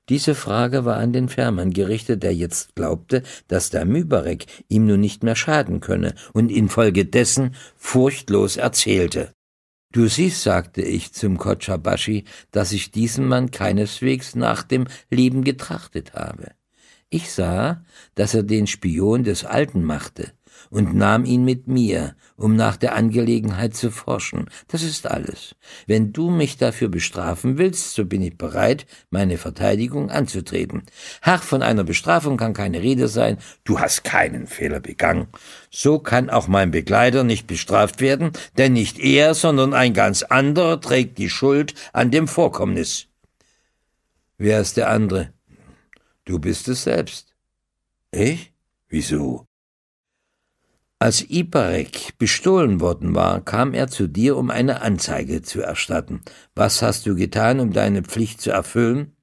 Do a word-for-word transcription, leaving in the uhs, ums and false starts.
Diese Frage war an den Fährmann gerichtet, der jetzt glaubte, dass der Mübarek ihm nun nicht mehr schaden könne, und infolgedessen furchtlos erzählte. »Du siehst«, sagte ich zum Kotschabashi, »dass ich diesem Mann keineswegs nach dem Leben getrachtet habe. Ich sah, dass er den Spion des Alten machte und nahm ihn mit mir, um nach der Angelegenheit zu forschen. Das ist alles. Wenn du mich dafür bestrafen willst, so bin ich bereit, meine Verteidigung anzutreten. Herr, von einer Bestrafung kann keine Rede sein. Du hast keinen Fehler begangen. So kann auch mein Begleiter nicht bestraft werden, denn nicht er, sondern ein ganz anderer trägt die Schuld an dem Vorkommnis.« »Wer ist der andere?« »Du bist es selbst.« »Ich? Wieso?« »Als Iparek bestohlen worden war, kam er zu dir, um eine Anzeige zu erstatten. Was hast du getan, um deine Pflicht zu erfüllen?«